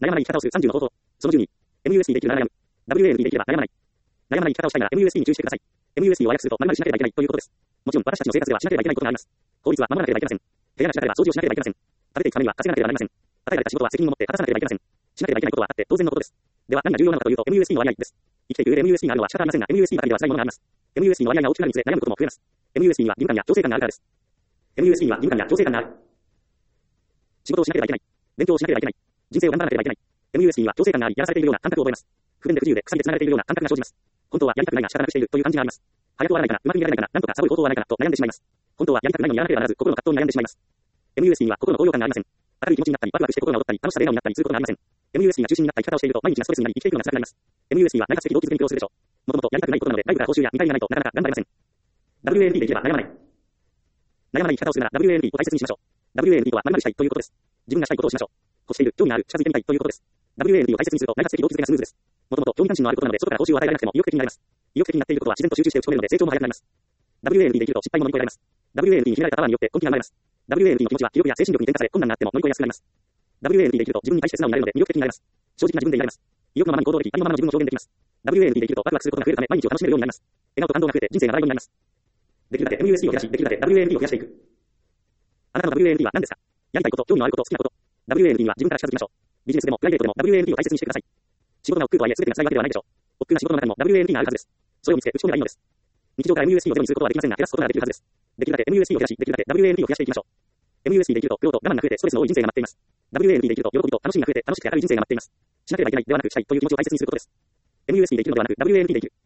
悩まない生き方をする30の方法。その12。MUSD できるなら悩む。WAND できれば悩まない。悩まない生き方をしたいなら MUSD に注意してください。MUSD を和訳すると、〇〇しなければいけないということです。もちろん、私たちの生活ではしなければいけないことがあります。法律は守らなければいけません。部屋が汚れば掃除をしなければいけません。食べていくためには稼がなければなりません。与えられた仕事は責任を持って果たさなければいけません。しなければいけないことはあって当然のことです。では何が重要なのかというと MUSD の割合です。生きていく上で MUSD があるのは仕方ありませんが MUSD ばかりでは辛いものがあります。MUSD の割合が大きくなるにつれ悩むことも増えます。MUSD には義務感や強制感があるからです。MUSD には義務感や強制感がある。仕事をしなければいけない。勉強をしなければいけない。人生を頑張らなければいけない。MUSD には強制感がありやらされているような感覚を覚えます。不便で不自由で鎖で繋がれているような感覚が生じます。本当はやりたくないが仕方なくしているという感じがあります。早く終わらないかな、うまく見られないかな、なんとかサボる方法はないかなと悩んでしまいます。本当はやりたくないのにやらなければならず、心の葛藤に悩んでしまいます。MUSD には心の高揚感がありません。明るい気持ちになったり、ワクワクして心が踊ったり、楽しさで笑顔になったりすることがありません。MUSD が中心になった生き方をしていると、毎日がストレスになり、生きていくのが辛くなります。MUSD は内閣的動機づけに苦労するでしょう。もともとやりたくないことなので、外部から報酬や見返りがないとなかなか頑張れません。WAND でいけば悩まない。悩まない生き方をするなら WAND を大切にしましょう。WAND とは〇〇したいということです。自分がしたいことをしましょう。欲している、興味がある、近づいてみたいということです。WAND を大切にすると内閣的動機づけがスムーズです。もともと興味関心のあることなので、外から報酬を与えられなくても意欲的になります。意欲的になっていることは自然と集中して打ち込めるので成長も早くなります。WAND できると失敗も乗り越えられます。WAND に秘められたパワーによって根気が生まれます。WAND の気持ちは気力や精神力に転化され、困難があっても乗り越えやすくなります。WAND できると自分に対して素直になれるので魅力的になります。正直な自分でいられます。意欲のままに行動でき、ありのままの自分を表現できます。WAND できるとワクワクすることが増えるため毎日を楽しめるようになります。笑顔と感動が増えて人生が笑いになります。できるだけ MUSD を増やし、できるだけ WAND を増やしていく。あなたの WAND は何ですか？やりたいこと、興味のあること、好きなこと。WAND には自分から近づきましょう。ビジネスでもプライベートでも WAND を大切にしてください。仕事が億劫とはいえ全てが辛いわけではないでしょう。億劫な仕事の中にも WAND があるはずです。それを見つけ打ち込めばいいのです。日常から MUSD をゼロにすることはできませんが、減らすことができるはずです。できるだけ MUSD を減らし、できるだけ WAND を増やしていきましょう。MUSD できると苦労と我慢が増えてストレスの多い人生が待っています。WAND できると喜びと楽しみが増えて楽しくて明るい人生が待っています。しなければいけないではなくしたいという気持ちを大切にすることです。MUSD できるのではなく WAND できる。